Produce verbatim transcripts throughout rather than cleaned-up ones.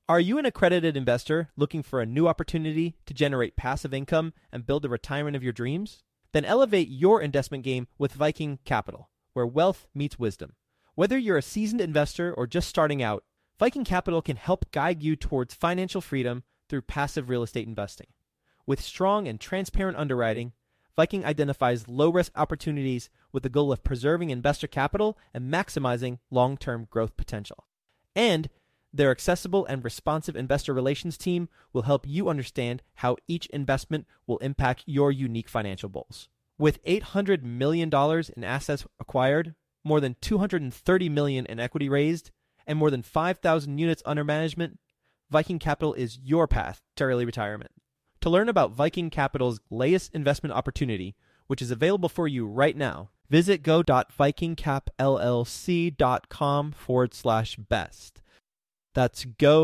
Are you an accredited investor looking for a new opportunity to generate passive income and build the retirement of your dreams? Then elevate your investment game with Viking Capital, where wealth meets wisdom. Whether you're a seasoned investor or just starting out, Viking Capital can help guide you towards financial freedom through passive real estate investing. With strong and transparent underwriting, Viking identifies low-risk opportunities with the goal of preserving investor capital and maximizing long-term growth potential. And their accessible and responsive investor relations team will help you understand how each investment will impact your unique financial goals. With eight hundred million dollars in assets acquired, more than two hundred thirty million dollars in equity raised, and more than five thousand units under management, Viking Capital is your path to early retirement. To learn about Viking Capital's latest investment opportunity, which is available for you right now, visit go.vikingcapllc.com forward slash best. That's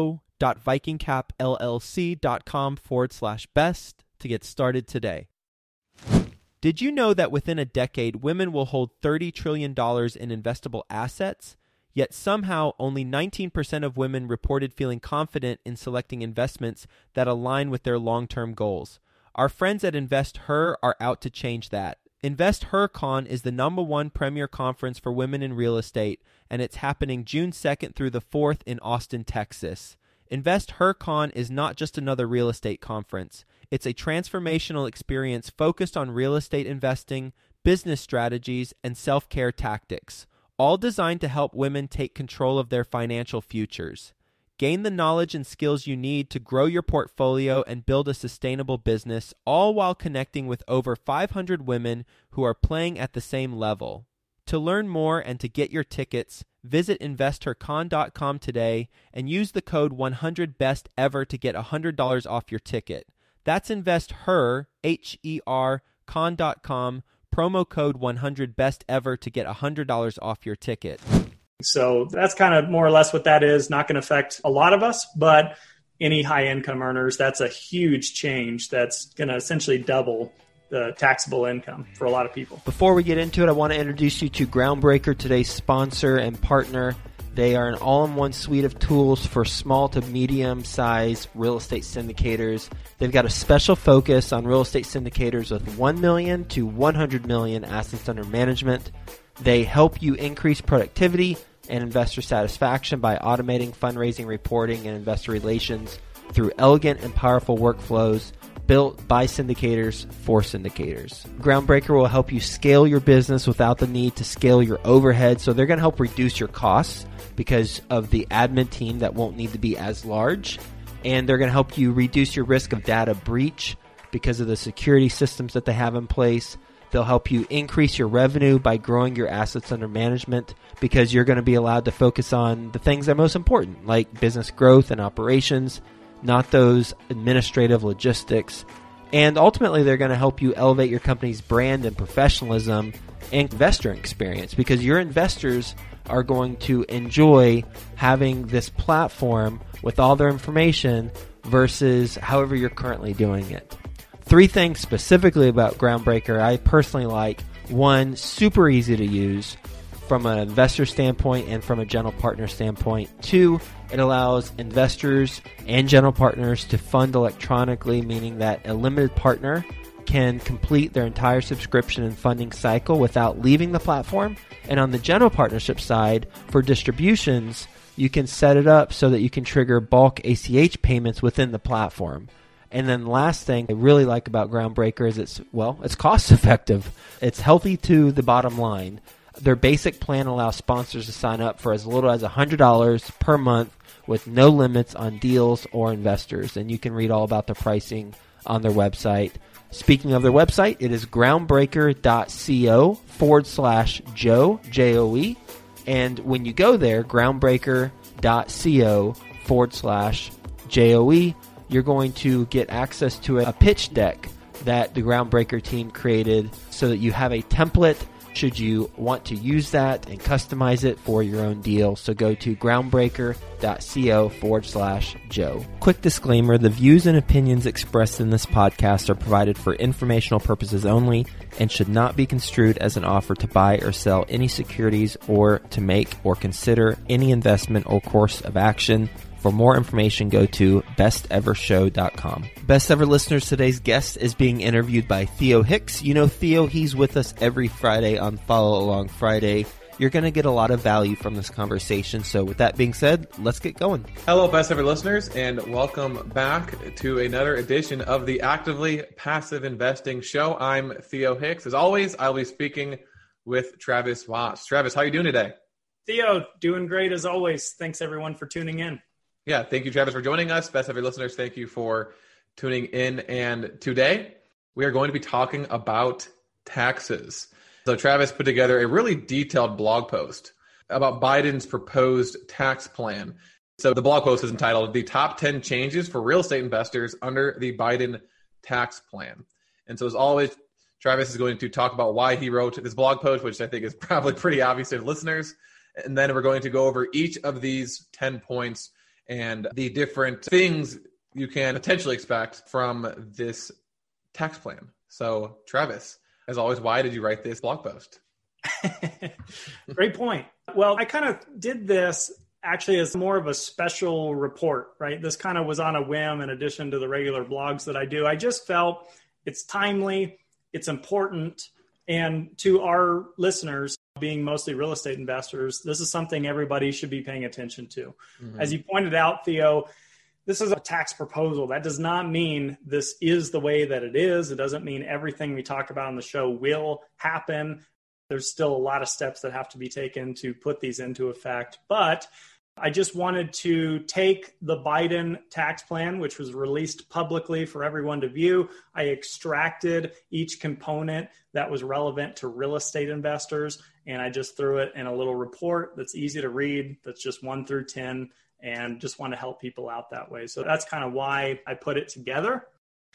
go.vikingcapllc.com forward slash best to get started today. Did you know that within a decade, women will hold thirty trillion dollars in investable assets? Yet somehow only nineteen percent of women reported feeling confident in selecting investments that align with their long-term goals. Our friends at InvestHer are out to change that. InvestHerCon is the number one premier conference for women in real estate, and it's happening June second through the fourth in Austin, Texas. InvestHerCon is not just another real estate conference. It's a transformational experience focused on real estate investing, business strategies, and self-care tactics, all designed to help women take control of their financial futures. Gain the knowledge and skills you need to grow your portfolio and build a sustainable business, all while connecting with over five hundred women who are playing at the same level. To learn more and to get your tickets, visit investor con dot com today and use the code one hundred best ever to get one hundred dollars off your ticket. That's InvestHer, H E R, con dot com, promo code one hundred best ever to get one hundred dollars off your ticket. So that's kind of more or less what that is. Not going to affect a lot of us, but any high income earners, that's a huge change that's going to essentially double the taxable income for a lot of people. Before we get into it, I want to introduce you to Groundbreaker, today's sponsor and partner. They are an all-in-one suite of tools for small to medium-sized real estate syndicators. They've got a special focus on real estate syndicators with one million to one hundred million assets under management. They help you increase productivity and investor satisfaction by automating fundraising, reporting, and investor relations through elegant and powerful workflows built by syndicators for syndicators. Groundbreaker will help you scale your business without the need to scale your overhead. So they're going to help reduce your costs because of the admin team that won't need to be as large. And they're going to help you reduce your risk of data breach because of the security systems that they have in place. They'll help you increase your revenue by growing your assets under management because you're going to be allowed to focus on the things that are most important, like business growth and operations, not those administrative logistics. And ultimately, they're going to help you elevate your company's brand and professionalism and investor experience because your investors are going to enjoy having this platform with all their information versus however you're currently doing it. Three things specifically about Groundbreaker I personally like. One, super easy to use from an investor standpoint and from a general partner standpoint. Two, it allows investors and general partners to fund electronically, meaning that a limited partner can complete their entire subscription and funding cycle without leaving the platform. And on the general partnership side, for distributions, you can set it up so that you can trigger bulk A C H payments within the platform. And then the last thing I really like about Groundbreaker is it's, well, it's cost effective. It's healthy to the bottom line. Their basic plan allows sponsors to sign up for as little as one hundred dollars per month with no limits on deals or investors. And you can read all about the pricing on their website. Speaking of their website, it is groundbreaker.co forward slash Joe, J O E. And when you go there, groundbreaker.co forward slash J O E, you're going to get access to a pitch deck that the Groundbreaker team created so that you have a template should you want to use that and customize it for your own deal. So go to groundbreaker.co forward slash Joe. Quick disclaimer, the views and opinions expressed in this podcast are provided for informational purposes only and should not be construed as an offer to buy or sell any securities or to make or consider any investment or course of action. For more information, go to best ever show dot com. Best Ever listeners, today's guest is being interviewed by Theo Hicks. You know Theo, he's with us every Friday on Follow Along Friday. You're going to get a lot of value from this conversation. So with that being said, let's get going. Hello, Best Ever listeners, and welcome back to another edition of the Actively Passive Investing Show. I'm Theo Hicks. As always, I'll be speaking with Travis Watts. Travis, how are you doing today? Theo, doing great as always. Thanks everyone for tuning in. Yeah, thank you, Travis, for joining us. Best Ever listeners, thank you for tuning in. And today, we are going to be talking about taxes. So Travis put together a really detailed blog post about Biden's proposed tax plan. So the blog post is entitled The Top ten Changes for Real Estate Investors Under the Biden Tax Plan. And so as always, Travis is going to talk about why he wrote this blog post, which I think is probably pretty obvious to listeners. And then we're going to go over each of these ten points and the different things you can potentially expect from this tax plan. So Travis, as always, why did you write this blog post? Great point. Well, I kind of did this actually as more of a special report, right? This kind of was on a whim in addition to the regular blogs that I do. I just felt it's timely, it's important, and to our listeners, being mostly real estate investors, this is something everybody should be paying attention to. Mm-hmm. As you pointed out, Theo, this is a tax proposal. That does not mean this is the way that it is. It doesn't mean everything we talk about on the show will happen. There's still a lot of steps that have to be taken to put these into effect. But I just wanted to take the Biden tax plan, which was released publicly for everyone to view. I extracted each component that was relevant to real estate investors, and I just threw it in a little report that's easy to read, that's just one through ten. And just want to help people out that way. So that's kind of why I put it together.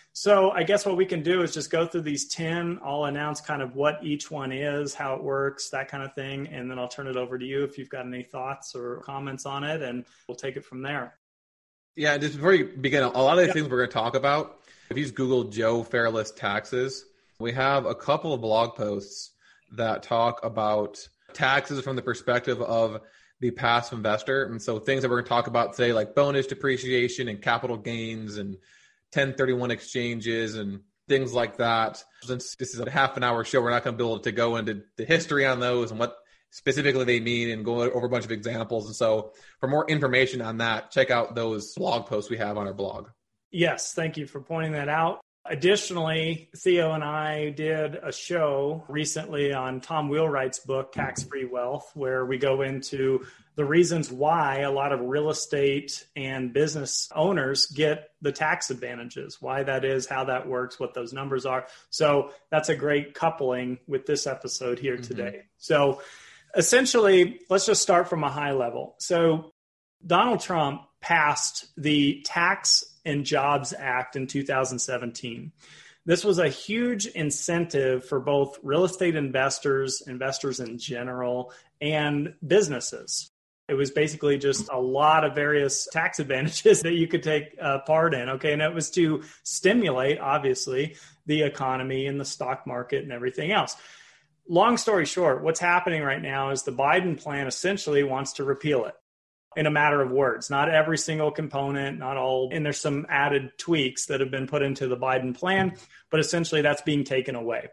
So I guess what we can do is just go through these ten. I'll announce kind of what each one is, how it works, that kind of thing. And then I'll turn it over to you if you've got any thoughts or comments on it, and we'll take it from there. Yeah, just before you begin, a lot of the yep. things we're going to talk about, if you just Google Joe Fairless taxes, we have a couple of blog posts that talk about taxes from the perspective of the passive investor. And so things that we're going to talk about today, like bonus depreciation and capital gains and ten thirty-one exchanges and things like that. Since this is a half an hour show, we're not going to be able to go into the history on those and what specifically they mean and go over a bunch of examples. And so for more information on that, check out those blog posts we have on our blog. Yes, thank you for pointing that out. Additionally, Theo and I did a show recently on Tom Wheelwright's book, Tax-Free Wealth, where we go into the reasons why a lot of real estate and business owners get the tax advantages, why that is, how that works, what those numbers are. So that's a great coupling with this episode here mm-hmm. today. So essentially, let's just start from a high level. So Donald Trump passed the Tax and Jobs Act in two thousand seventeen. This was a huge incentive for both real estate investors, investors in general, and businesses. It was basically just a lot of various tax advantages that you could take uh, part in. Okay. And it was to stimulate, obviously, the economy and the stock market and everything else. Long story short, what's happening right now is the Biden plan essentially wants to repeal it in a matter of words. Not every single component, not all, and there's some added tweaks that have been put into the Biden plan, but essentially that's being taken away.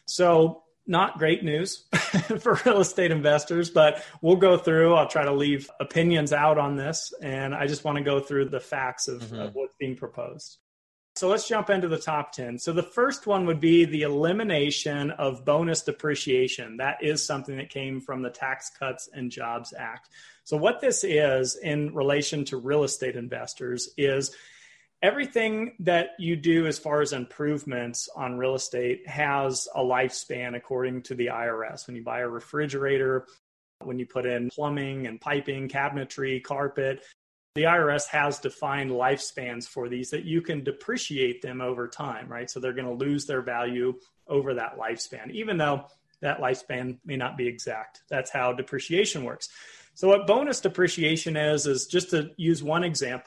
So not great news for real estate investors, but we'll go through. I'll try to leave opinions out on this, and I just want to go through the facts of, mm-hmm. of what's being proposed. So let's jump into the top ten. So the first one would be the elimination of bonus depreciation. That is something that came from the Tax Cuts and Jobs Act. So what this is in relation to real estate investors is everything that you do as far as improvements on real estate has a lifespan according to the I R S. When you buy a refrigerator, when you put in plumbing and piping, cabinetry, carpet, the I R S has defined lifespans for these that you can depreciate them over time, right? So they're going to lose their value over that lifespan, even though that lifespan may not be exact. That's how depreciation works. So what bonus depreciation is, is just to use one example,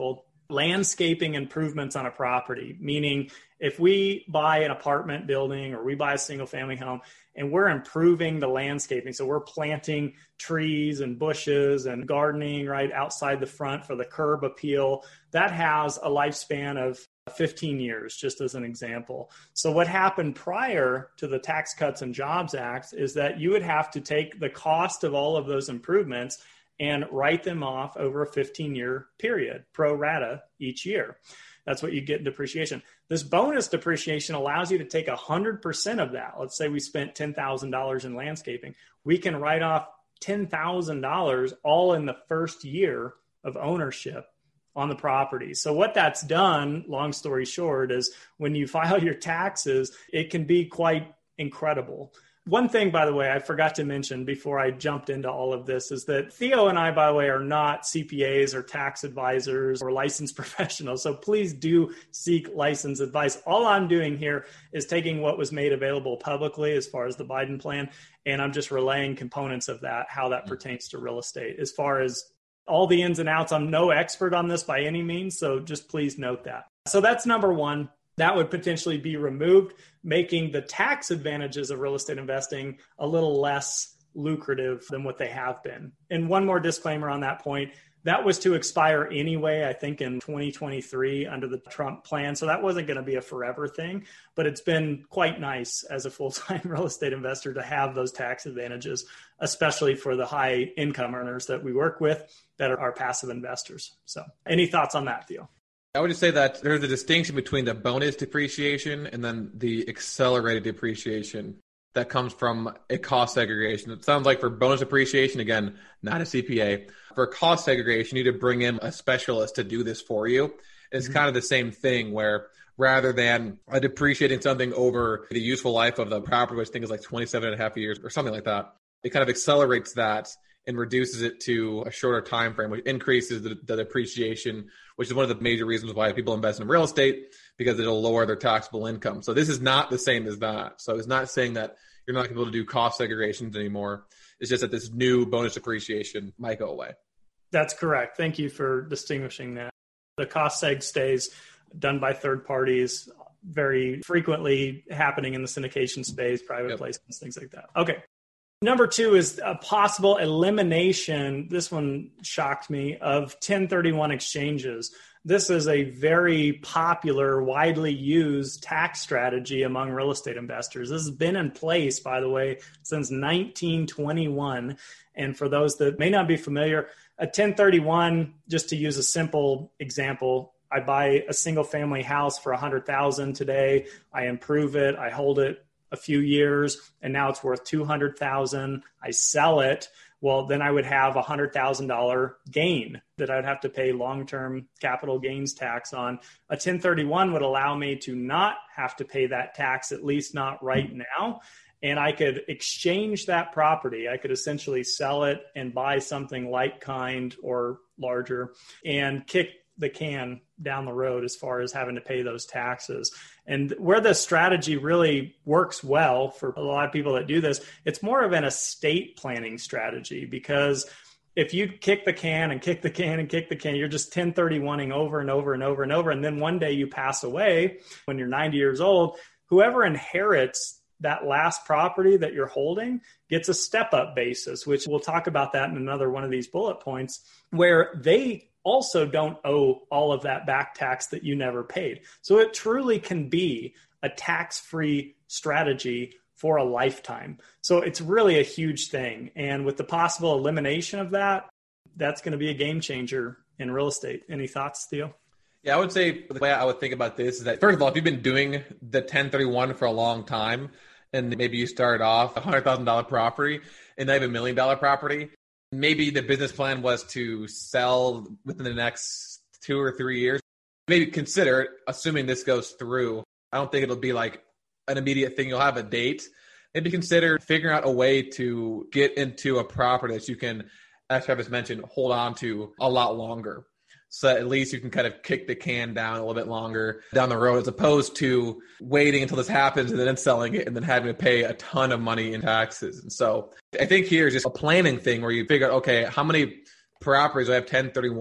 landscaping improvements on a property, meaning if we buy an apartment building or we buy a single family home and we're improving the landscaping, so we're planting trees and bushes and gardening right outside the front for the curb appeal, that has a lifespan of fifteen years, just as an example. So what happened prior to the Tax Cuts and Jobs Act is that you would have to take the cost of all of those improvements and write them off over a fifteen-year period, pro rata each year. That's what you get in depreciation. This bonus depreciation allows you to take one hundred percent of that. Let's say we spent ten thousand dollars in landscaping. We can write off ten thousand dollars all in the first year of ownership on the property. So what that's done, long story short, is when you file your taxes, it can be quite incredible. One thing, by the way, I forgot to mention before I jumped into all of this is that Theo and I, by the way, are not C P As or tax advisors or licensed professionals. So please do seek licensed advice. All I'm doing here is taking what was made available publicly as far as the Biden plan, and I'm just relaying components of that, how that pertains to real estate. As far as all the ins and outs, I'm no expert on this by any means, so just please note that. So that's number one. That would potentially be removed, making the tax advantages of real estate investing a little less lucrative than what they have been. And one more disclaimer on that point, that was to expire anyway, I think in twenty twenty-three under the Trump plan. So that wasn't going to be a forever thing, but it's been quite nice as a full-time real estate investor to have those tax advantages, especially for the high income earners that we work with that are our passive investors. So any thoughts on that, Theo? I would just say that there's a distinction between the bonus depreciation and then the accelerated depreciation that comes from a cost segregation. It sounds like for bonus depreciation, again, not a C P A. For cost segregation, you need to bring in a specialist to do this for you. It's mm-hmm. kind of the same thing where rather than depreciating something over the useful life of the property, which I think is like twenty-seven and a half years or something like that, it kind of accelerates that and reduces it to a shorter time frame, which increases the, the depreciation, which is one of the major reasons why people invest in real estate, because it'll lower their taxable income. So this is not the same as that. So it's not saying that you're not going to be able to do cost segregations anymore. It's just that this new bonus depreciation might go away. That's correct. Thank you for distinguishing that. The cost seg stays done by third parties, very frequently happening in the syndication space, private yep. placements, things like that. Okay. Number two is a possible elimination, this one shocked me, of ten thirty-one exchanges. This is a very popular, widely used tax strategy among real estate investors. This has been in place, by the way, since nineteen twenty-one. And for those that may not be familiar, a ten thirty-one, just to use a simple example, I buy a single family house for one hundred thousand dollars today. I improve it. I hold it a few years, and now it's worth two hundred thousand dollars. I sell it. Well, then I would have a one hundred thousand dollars gain that I'd have to pay long-term capital gains tax on. A ten thirty-one would allow me to not have to pay that tax, at least not right now. And I could exchange that property. I could essentially sell it and buy something like kind or larger and kick the can down the road as far as having to pay those taxes. And where the strategy really works well for a lot of people that do this, it's more of an estate planning strategy, because if you kick the can and kick the can and kick the can, you're just ten thirty-one-ing over and over and over and over. And then one day you pass away when you're ninety years old, whoever inherits that last property that you're holding gets a step-up basis, which we'll talk about that in another one of these bullet points, where they also don't owe all of that back tax that you never paid. So it truly can be a tax-free strategy for a lifetime. So it's really a huge thing. And with the possible elimination of that, that's going to be a game changer in real estate. Any thoughts, Theo? Yeah, I would say the way I would think about this is that, first of all, if you've been doing the ten thirty-one for a long time, and maybe you started off a one hundred thousand dollars property and now you have a million dollar property, maybe the business plan was to sell within the next two or three years. Maybe consider it, assuming this goes through. I don't think it'll be like an immediate thing. You'll have a date. Maybe consider figuring out a way to get into a property that you can, as Travis mentioned, hold on to a lot longer. So at least you can kind of kick the can down a little bit longer down the road, as opposed to waiting until this happens and then selling it and then having to pay a ton of money in taxes. And so I think here is just a planning thing where you figure out, okay, how many properties do I have ten thirty-one? There's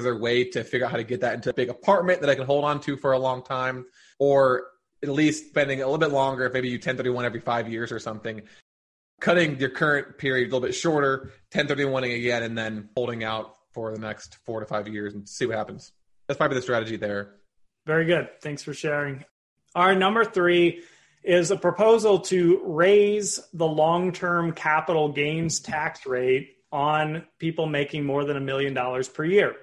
Is there a way to figure out how to get that into a big apartment that I can hold on to for a long time, or at least spending a little bit longer, if maybe you ten thirty-one every five years or something, cutting your current period a little bit shorter, ten thirty-one-ing again, and then holding out for the next four to five years and see what happens. That's probably the strategy there. Very good. Thanks for sharing. Our number three is a proposal to raise the long-term capital gains tax rate on people making more than a million dollars per year.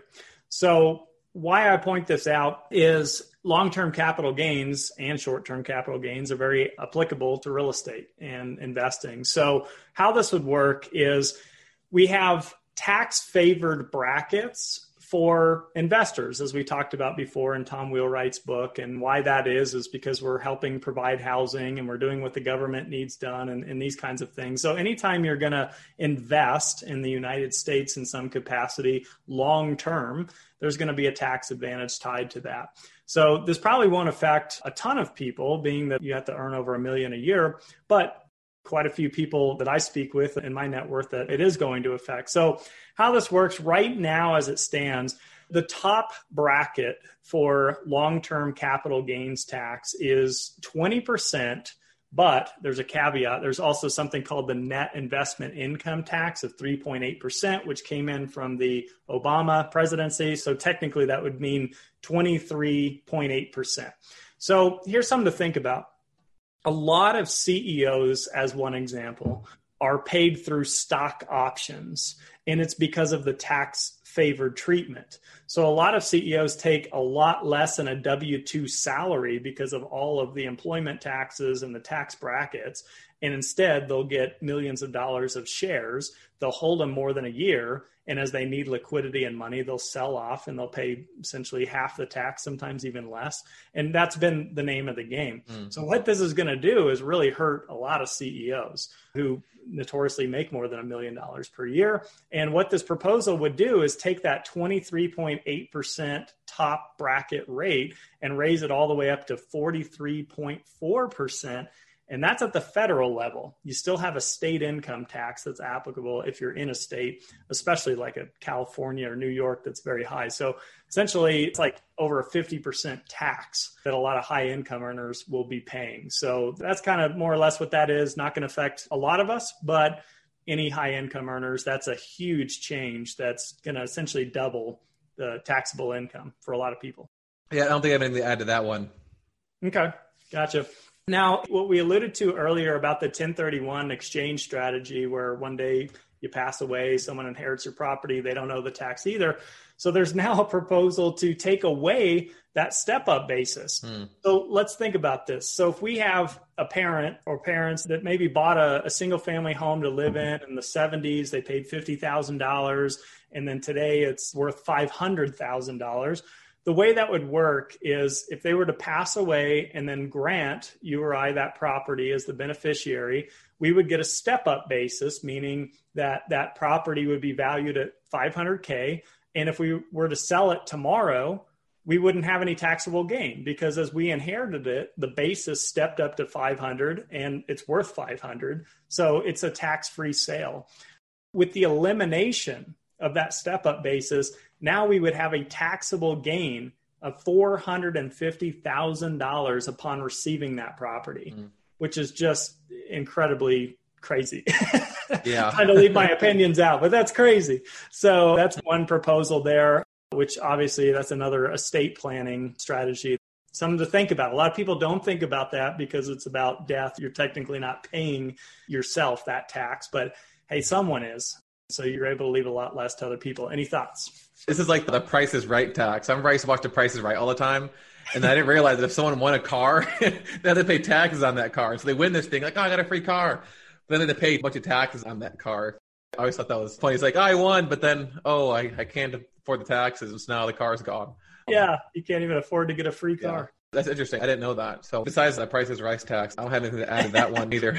So why I point this out is long-term capital gains and short-term capital gains are very applicable to real estate and investing. So how this would work is we have tax-favored brackets for investors, as we talked about before in Tom Wheelwright's book. And why that is, is because we're helping provide housing and we're doing what the government needs done and, and these kinds of things. So anytime you're going to invest in the United States in some capacity long-term, there's going to be a tax advantage tied to that. So this probably won't affect a ton of people, being that you have to earn over a million a year, but quite a few people that I speak with in my net worth that it is going to affect. So how this works right now as it stands, the top bracket for long-term capital gains tax is twenty percent, but there's a caveat. There's also something called the net investment income tax of three point eight percent, which came in from the Obama presidency. So technically that would mean twenty-three point eight percent. So here's something to think about. A lot of C E Os, as one example, are paid through stock options, and it's because of the tax favored treatment. So a lot of C E Os take a lot less than a W two salary because of all of the employment taxes and the tax brackets. And instead, they'll get millions of dollars of shares. They'll hold them more than a year. And as they need liquidity and money, they'll sell off and they'll pay essentially half the tax, sometimes even less. And that's been the name of the game. Mm. So what this is going to do is really hurt a lot of C E Os who notoriously make more than a million dollars per year. And what this proposal would do is take that twenty-three point eight percent top bracket rate and raise it all the way up to forty-three point four percent. And that's at the federal level. You still have a state income tax that's applicable if you're in a state, especially like a California or New York, that's very high. So essentially, it's like over a fifty percent tax that a lot of high income earners will be paying. So that's kind of more or less what that is. Not going to affect a lot of us, but any high income earners, that's a huge change that's going to essentially double the taxable income for a lot of people. Yeah, I don't think I have anything to add to that one. Okay, gotcha. Now, what we alluded to earlier about the ten thirty-one exchange strategy, where one day you pass away, someone inherits your property, they don't owe the tax either. So there's now a proposal to take away that step-up basis. Mm. So let's think about this. So if we have a parent or parents that maybe bought a, a single-family home to live in in the seventies, they paid fifty thousand dollars, and then today it's worth five hundred thousand dollars. The way that would work is if they were to pass away and then grant you or I that property as the beneficiary, we would get a step-up basis, meaning that that property would be valued at five hundred K. And if we were to sell it tomorrow, we wouldn't have any taxable gain because as we inherited it, the basis stepped up to five hundred and it's worth five hundred. So it's a tax-free sale. With the elimination of that step-up basis, now we would have a taxable gain of four hundred fifty thousand dollars upon receiving that property, mm. which is just incredibly crazy. Yeah. Trying to leave my opinions out, but that's crazy. So that's one proposal there, which obviously that's another estate planning strategy. Something to think about. A lot of people don't think about that because it's about death. You're technically not paying yourself that tax, but hey, someone is. So you're able to leave a lot less to other people. Any thoughts? This is like the Price is Right tax. I remember I used to watch the Price is Right all the time. And I didn't realize that if someone won a car, they had to pay taxes on that car. So they win this thing like, oh, I got a free car. But then they had to pay a bunch of taxes on that car. I always thought that was funny. It's like, oh, I won, but then, oh, I, I can't afford the taxes. So now the car's gone. Yeah, you can't even afford to get a free car. Yeah. That's interesting. I didn't know that. So besides the Price is Right tax, I don't have anything to add to that one either.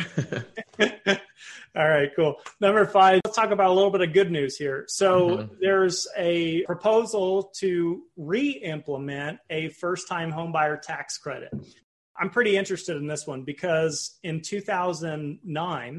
All right, cool. Number five, let's talk about a little bit of good news here. So mm-hmm. there's a proposal to re-implement a first-time homebuyer tax credit. I'm pretty interested in this one because in two thousand nine,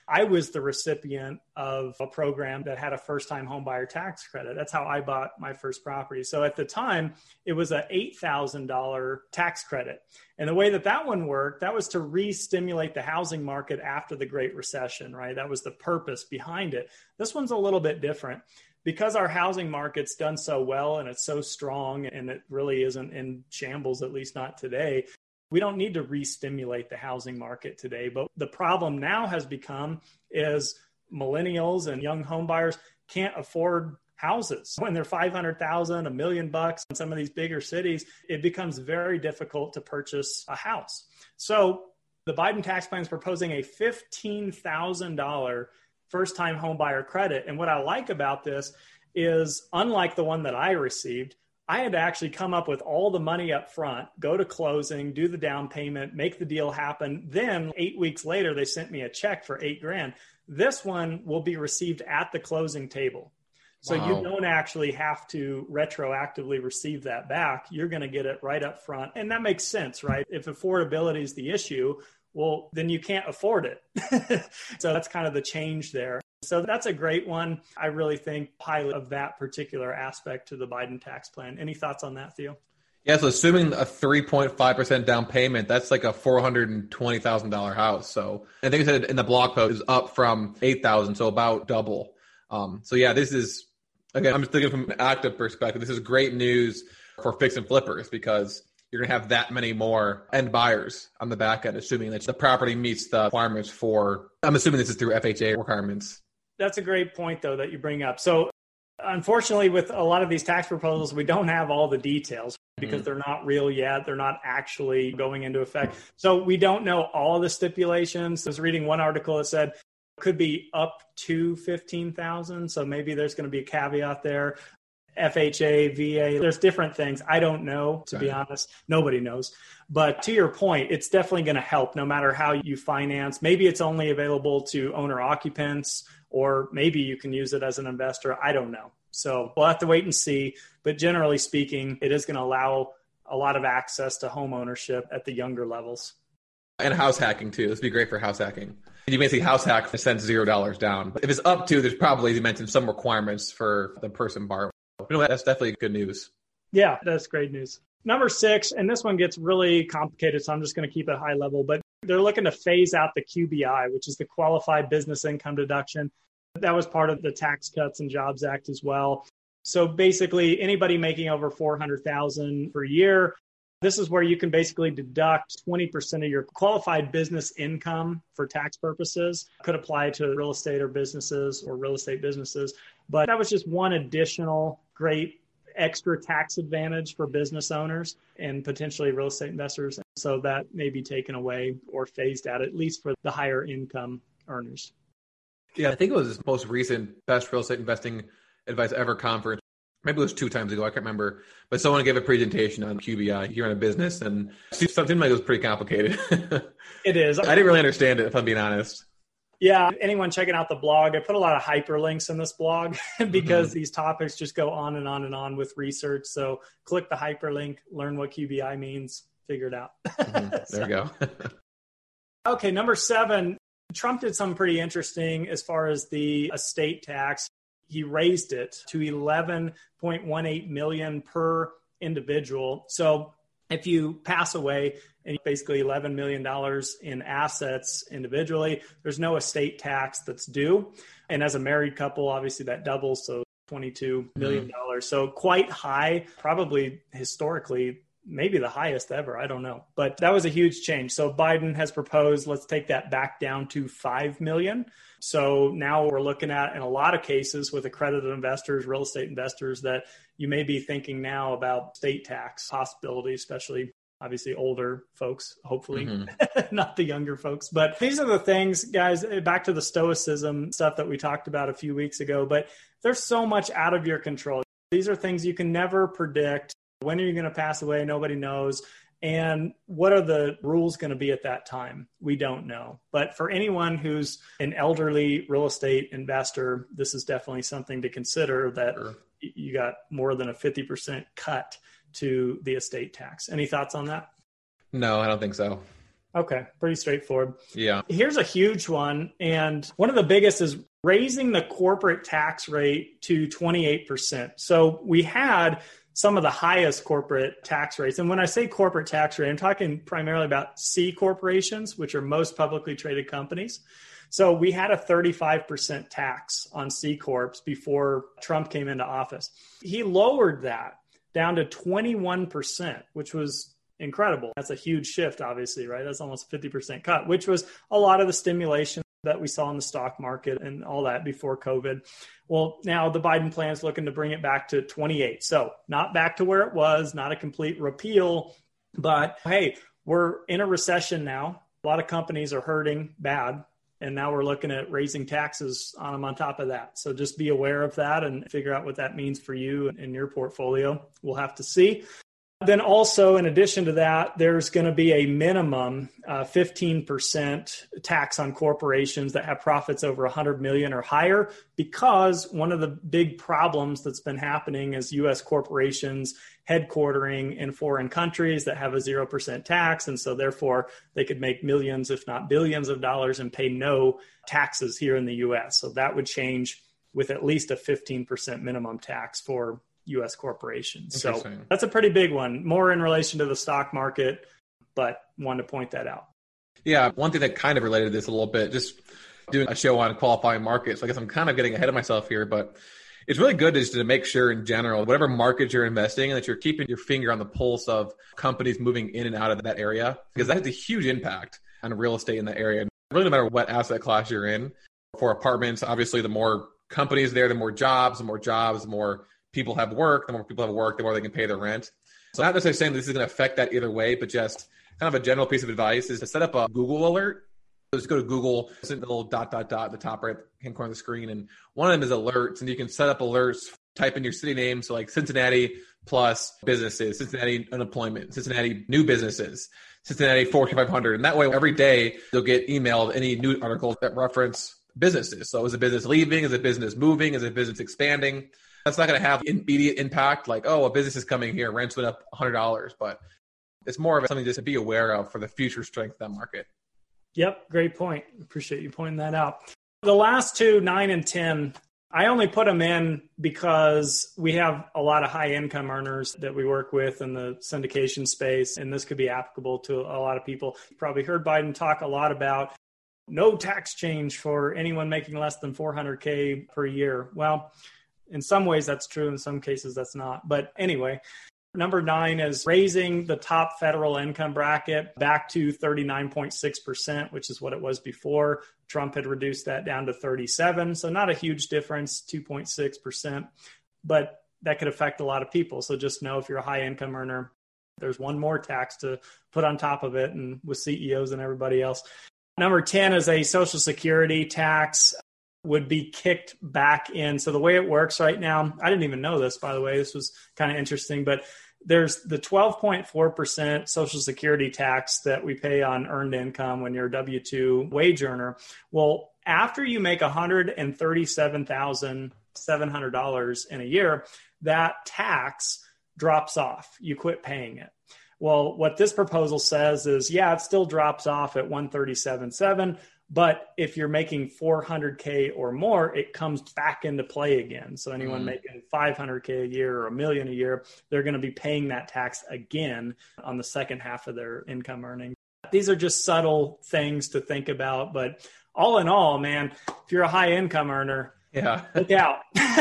I was the recipient of a program that had a first-time homebuyer tax credit. That's how I bought my first property. So at the time, it was an eight thousand dollars tax credit. And the way that that one worked, that was to re-stimulate the housing market after the Great Recession, right? That was the purpose behind it. This one's a little bit different. Because our housing market's done so well and it's so strong and it really isn't in shambles, at least not today, we don't need to re-stimulate the housing market today. But the problem now has become is millennials and young home buyers can't afford houses. When they're five hundred thousand, a million bucks in some of these bigger cities, it becomes very difficult to purchase a house. So the Biden tax plan is proposing a fifteen thousand dollars first-time home buyer credit. And what I like about this is, unlike the one that I received, I had to actually come up with all the money up front, go to closing, do the down payment, make the deal happen. Then eight weeks later, they sent me a check for eight grand. This one will be received at the closing table. So wow. You don't actually have to retroactively receive that back. You're going to get it right up front. And that makes sense, right? If affordability is the issue, well, then you can't afford it. So that's kind of the change there. So that's a great one. I really think highly of that particular aspect to the Biden tax plan. Any thoughts on that, Theo? Yeah, so assuming a three point five percent down payment, that's like a four hundred twenty thousand dollars house. So I think I said in the blog post is up from eight thousand dollars, so about double. Um, so yeah, this is, again, I'm just thinking from an active perspective, this is great news for fix and flippers because you're going to have that many more end buyers on the back end, assuming that the property meets the requirements for, I'm assuming this is through F H A requirements. That's a great point, though, that you bring up. So unfortunately, with a lot of these tax proposals, we don't have all the details because mm-hmm. they're not real yet. They're not actually going into effect. So we don't know all the stipulations. I was reading one article that said it could be up to fifteen thousand. So maybe there's going to be a caveat there. F H A, V A, there's different things. I don't know, to right. be honest. Nobody knows. But to your point, it's definitely going to help no matter how you finance. Maybe it's only available to owner occupants, or maybe you can use it as an investor. I don't know. So we'll have to wait and see. But generally speaking, it is going to allow a lot of access to home ownership at the younger levels. And house hacking too. This would be great for house hacking. You basically house hack and send zero dollars down. But if it's up to, there's probably, as you mentioned, some requirements for the person borrowing. You know, that's definitely good news. Yeah, that's great news. Number six, and this one gets really complicated, so I'm just going to keep it high level, but they're looking to phase out the Q B I, which is the Qualified Business Income Deduction. That was part of the Tax Cuts and Jobs Act as well. So basically, anybody making over four hundred thousand dollars per year, this is where you can basically deduct twenty percent of your qualified business income for tax purposes. Could apply to real estate or businesses or real estate businesses. But that was just one additional great extra tax advantage for business owners and potentially real estate investors. So that may be taken away or phased out, at least for the higher income earners. Yeah, I think it was his most recent Best Real Estate Investing Advice Ever conference. Maybe it was two times ago. I can't remember. But someone gave a presentation on Q B I here in a business, and it seemed like it was pretty complicated. It is. I didn't really understand it, if I'm being honest. Yeah, anyone checking out the blog, I put a lot of hyperlinks in this blog because mm-hmm. these topics just go on and on and on with research. So click the hyperlink, learn what Q B I means, figure it out. Mm-hmm. There so. you go. Okay, number seven, Trump did something pretty interesting as far as the estate tax. He raised it to eleven point one eight million dollars per individual. So if you pass away and basically eleven million dollars in assets individually, there's no estate tax that's due. And as a married couple, obviously that doubles, so twenty-two million dollars. Mm-hmm. So quite high, probably historically, maybe the highest ever. I don't know. But that was a huge change. So Biden has proposed, let's take that back down to five million dollars. So now we're looking at, in a lot of cases with accredited investors, real estate investors, that you may be thinking now about state tax possibility, especially obviously older folks, hopefully, mm-hmm. not the younger folks. But these are the things, guys, back to the stoicism stuff that we talked about a few weeks ago, but there's so much out of your control. These are things you can never predict. When are you going to pass away? Nobody knows. And what are the rules going to be at that time? We don't know. But for anyone who's an elderly real estate investor, this is definitely something to consider, that sure. you got more than a fifty percent cut to the estate tax. Any thoughts on that? No, I don't think so. Okay, pretty straightforward. Yeah. Here's a huge one. And one of the biggest is raising the corporate tax rate to twenty-eight percent. So we had some of the highest corporate tax rates. And when I say corporate tax rate, I'm talking primarily about C corporations, which are most publicly traded companies. So we had a thirty-five percent tax on C corps before Trump came into office. He lowered that down to twenty-one percent, which was incredible. That's a huge shift, obviously, right? That's almost a fifty percent cut, which was a lot of the stimulation that we saw in the stock market and all that before COVID. Well, now the Biden plan is looking to bring it back to twenty-eight. So not back to where it was, not a complete repeal, but hey, we're in a recession now. A lot of companies are hurting bad. And now we're looking at raising taxes on them on top of that. So just be aware of that and figure out what that means for you and your portfolio. We'll have to see. Then also, in addition to that, there's going to be a minimum uh, fifteen percent tax on corporations that have profits over one hundred million dollars or higher, because one of the big problems that's been happening is U S corporations headquartering in foreign countries that have a zero percent tax. And so therefore, they could make millions, if not billions of dollars and pay no taxes here in the U S. So that would change with at least a fifteen percent minimum tax for U S corporations. So that's a pretty big one, more in relation to the stock market, but wanted to point that out. Yeah. One thing that kind of related to this a little bit, just doing a show on qualifying markets. I guess I'm kind of getting ahead of myself here, but it's really good just to make sure in general, whatever market you're investing in, that you're keeping your finger on the pulse of companies moving in and out of that area, because that has a huge impact on real estate in that area. Really, no matter what asset class you're in. For apartments, obviously, the more companies there, the more jobs, the more jobs, the more people have work, the more people have work, the more they can pay their rent. So not necessarily saying this is going to affect that either way, but just kind of a general piece of advice is to set up a Google alert. So just go to Google, it's in the little dot, dot, dot at the top right hand corner of the screen. And one of them is alerts, and you can set up alerts, type in your city name. So like Cincinnati plus businesses, Cincinnati unemployment, Cincinnati new businesses, Cincinnati Fortune five hundred. And that way every day you'll get emailed any new articles that reference businesses. So is a business leaving? Is a business moving? Is a business expanding? That's not going to have immediate impact like, oh, a business is coming here, rents went up one hundred dollars. But it's more of something just to be aware of for the future strength of that market. Yep, great point. Appreciate you pointing that out. The last two, nine and ten, I only put them in because we have a lot of high income earners that we work with in the syndication space, and this could be applicable to a lot of people. You probably heard Biden talk a lot about no tax change for anyone making less than four hundred K per year. Well, in some ways that's true. In some cases that's not. But anyway, number nine is raising the top federal income bracket back to thirty-nine point six percent, which is what it was before. Trump had reduced that down to thirty-seven. So not a huge difference, two point six percent, but that could affect a lot of people. So just know if you're a high income earner, there's one more tax to put on top of it, and with C E Os and everybody else. Number ten is a Social Security tax would be kicked back in. So the way it works right now, I didn't even know this, by the way, this was kind of interesting, but there's the twelve point four percent Social Security tax that we pay on earned income when you're a W two wage earner. Well, after you make one hundred thirty-seven thousand seven hundred dollars in a year, that tax drops off. You quit paying it. Well, what this proposal says is, yeah, it still drops off at one hundred thirty-seven thousand seven hundred dollars. But if you're making four hundred K or more, it comes back into play again. So anyone mm. making five hundred K a year or a million a year, they're going to be paying that tax again on the second half of their income earnings. These are just subtle things to think about. But all in all, man, if you're a high income earner, yeah, look out.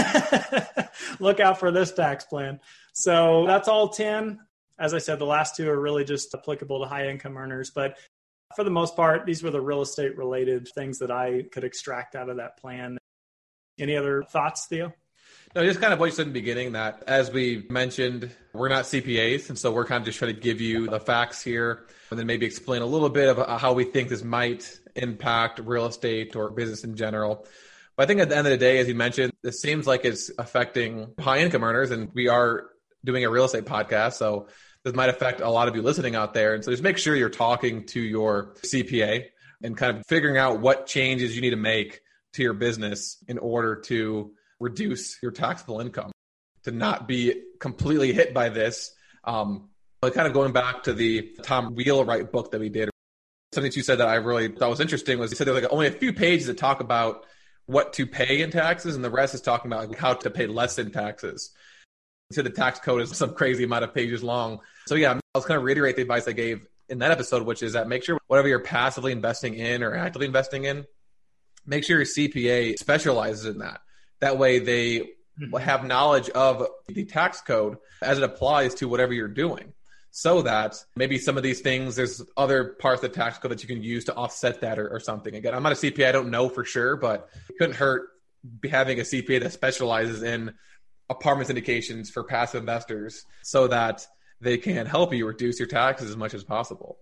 Look out for this tax plan. So that's all ten. As I said, the last two are really just applicable to high income earners. But for the most part, these were the real estate related things that I could extract out of that plan. Any other thoughts, Theo? No, just kind of what you said in the beginning, that as we mentioned, we're not C P As. And so we're kind of just trying to give you the facts here and then maybe explain a little bit of how we think this might impact real estate or business in general. But I think at the end of the day, as you mentioned, this seems like it's affecting high income earners, and we are doing a real estate podcast. So this might affect a lot of you listening out there. And so just make sure you're talking to your C P A and kind of figuring out what changes you need to make to your business in order to reduce your taxable income, to not be completely hit by this. Um, but kind of going back to the Tom Wheelwright book that we did, Something that you said that I really thought was interesting was you said there was like only a few pages that talk about what to pay in taxes, and the rest is talking about like how to pay less in taxes. You said the tax code is some crazy amount of pages long. So yeah, I was kind of reiterate the advice I gave in that episode, which is that make sure whatever you're passively investing in or actively investing in, make sure your C P A specializes in that. That way they will have knowledge of the tax code as it applies to whatever you're doing. So that maybe some of these things, there's other parts of the tax code that you can use to offset that or, or something. Again, I'm not a C P A, I don't know for sure, but it couldn't hurt having a C P A that specializes in apartment syndications for passive investors so that they can help you reduce your taxes as much as possible.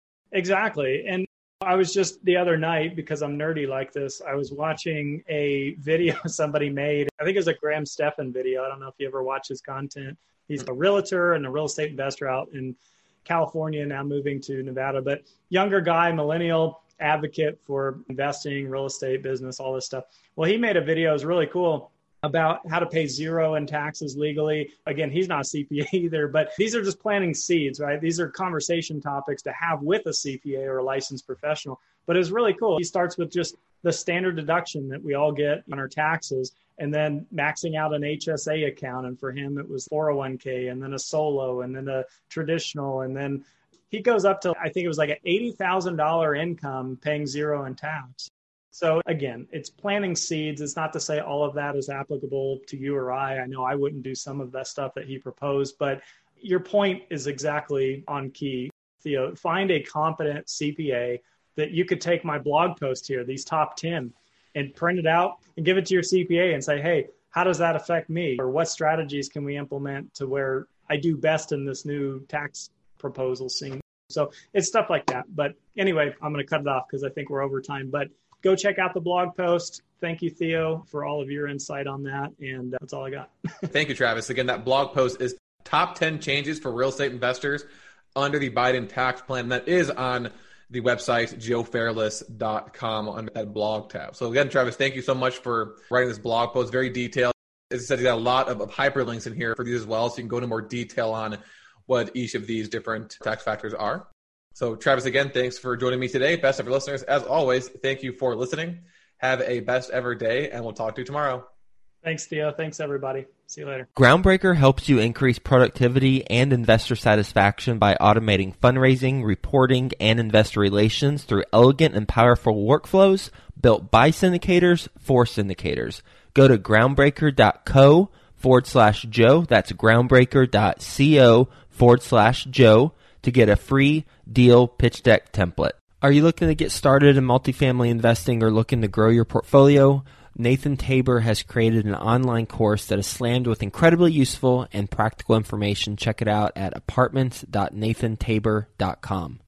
Exactly. And I was just the other night, because I'm nerdy like this, I was watching a video somebody made. I think it was a Graham Stephan video. I don't know if you ever watch his content. He's a realtor and a real estate investor out in California, now moving to Nevada, but younger guy, millennial, advocate for investing, real estate, business, all this stuff. Well, he made a video, it was really cool, about how to pay zero in taxes legally. Again, he's not a C P A either, but these are just planting seeds, right? These are conversation topics to have with a C P A or a licensed professional. But it was really cool. He starts with just the standard deduction that we all get on our taxes, and then maxing out an H S A account. And for him, it was four oh one k, and then a solo, and then a traditional. And then he goes up to, I think it was like an eighty thousand dollars income paying zero in tax. So again, it's planting seeds. It's not to say all of that is applicable to you or I. I know I wouldn't do some of that stuff that he proposed, but your point is exactly on key, Theo. Find a competent C P A that you could take my blog post here, these top ten, and print it out and give it to your C P A and say, hey, how does that affect me? Or what strategies can we implement to where I do best in this new tax proposal scene? So it's stuff like that. But anyway, I'm going to cut it off because I think we're over time. But go check out the blog post. Thank you, Theo, for all of your insight on that. And that's all I got. Thank you, Travis. Again, that blog post is top ten changes for real estate investors under the Biden tax plan. And that is on the website, joe fairless dot com, under that blog tab. So again, Travis, thank you so much for writing this blog post. Very detailed. As I said, you got a lot of, of hyperlinks in here for these as well. So you can go into more detail on what each of these different tax factors are. So Travis, again, thanks for joining me today. Best ever listeners. As always, thank you for listening. Have a best ever day, and we'll talk to you tomorrow. Thanks, Theo. Thanks, everybody. See you later. Groundbreaker helps you increase productivity and investor satisfaction by automating fundraising, reporting, and investor relations through elegant and powerful workflows built by syndicators for syndicators. Go to groundbreaker.co forward slash Joe. That's groundbreaker.co forward slash Joe to get a free deal pitch deck template. Are you looking to get started in multifamily investing or looking to grow your portfolio? Nathan Tabor has created an online course that is slammed with incredibly useful and practical information. Check it out at apartments dot nathan tabor dot com.